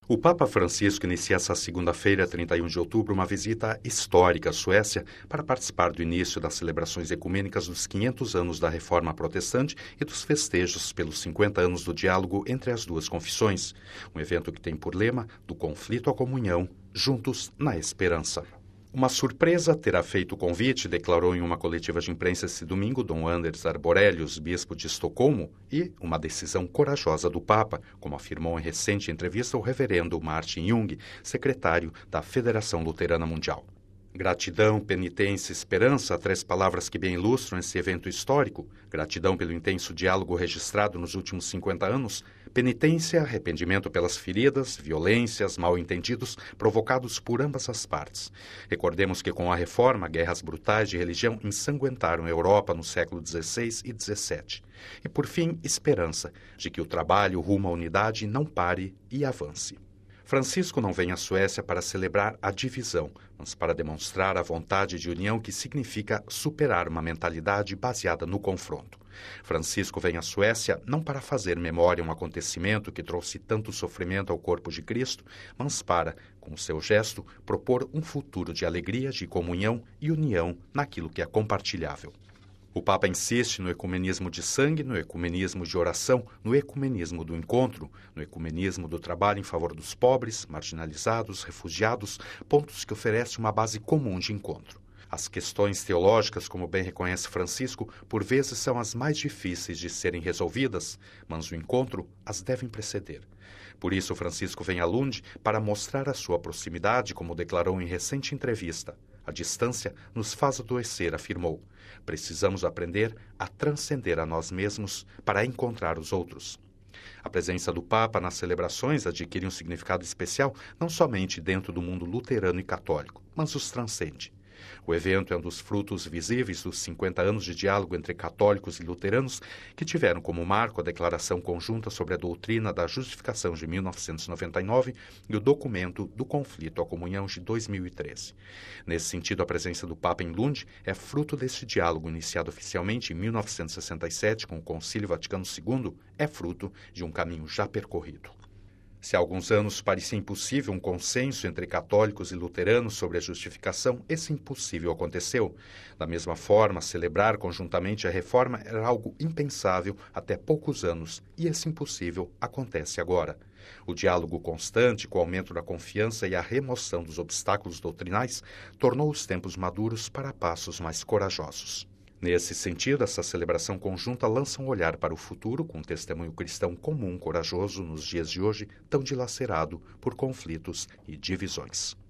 O Papa Francisco inicia essa segunda-feira, 31 de outubro, uma visita histórica à Suécia para participar do início das celebrações ecumênicas dos 500 anos da Reforma Protestante e dos festejos pelos 50 anos do diálogo entre as duas confissões, um evento que tem por lema "Do conflito à comunhão, juntos na esperança". Uma surpresa terá feito o convite, declarou em uma coletiva de imprensa esse domingo Dom Anders Arborelius, bispo de Estocolmo, e uma decisão corajosa do Papa, como afirmou em recente entrevista o reverendo Martin Jung, secretário da Federação Luterana Mundial. Gratidão, penitência e esperança, 3 palavras que bem ilustram esse evento histórico. Gratidão pelo intenso diálogo registrado nos últimos 50 anos. Penitência, arrependimento pelas feridas, violências, mal-entendidos provocados por ambas as partes. Recordemos que com a Reforma, guerras brutais de religião ensanguentaram a Europa no século XVI e XVII. E por fim, esperança, de que o trabalho rumo à unidade não pare e avance. Francisco não vem à Suécia para celebrar a divisão, mas para demonstrar a vontade de união que significa superar uma mentalidade baseada no confronto. Francisco vem à Suécia não para fazer memória a um acontecimento que trouxe tanto sofrimento ao corpo de Cristo, mas para, com o seu gesto, propor um futuro de alegria, de comunhão e união naquilo que é compartilhável. O Papa insiste no ecumenismo de sangue, no ecumenismo de oração, no ecumenismo do encontro, no ecumenismo do trabalho em favor dos pobres, marginalizados, refugiados, pontos que oferecem uma base comum de encontro. As questões teológicas, como bem reconhece Francisco, por vezes são as mais difíceis de serem resolvidas, mas o encontro as deve preceder. Por isso, Francisco vem a Lund para mostrar a sua proximidade, como declarou em recente entrevista. A distância nos faz adoecer, afirmou. Precisamos aprender a transcender a nós mesmos para encontrar os outros. A presença do Papa nas celebrações adquire um significado especial não somente dentro do mundo luterano e católico, mas os transcende. O evento é um dos frutos visíveis dos 50 anos de diálogo entre católicos e luteranos que tiveram como marco a Declaração Conjunta sobre a Doutrina da Justificação de 1999 e o Documento do Conflito à Comunhão de 2013. Nesse sentido, a presença do Papa em Lund é fruto deste diálogo iniciado oficialmente em 1967 com o Concílio Vaticano II, é fruto de um caminho já percorrido. Se há alguns anos parecia impossível um consenso entre católicos e luteranos sobre a justificação, esse impossível aconteceu. Da mesma forma, celebrar conjuntamente a reforma era algo impensável até poucos anos, e esse impossível acontece agora. O diálogo constante, com o aumento da confiança e a remoção dos obstáculos doutrinais, tornou os tempos maduros para passos mais corajosos. Nesse sentido, essa celebração conjunta lança um olhar para o futuro com um testemunho cristão comum, corajoso, nos dias de hoje, tão dilacerado por conflitos e divisões.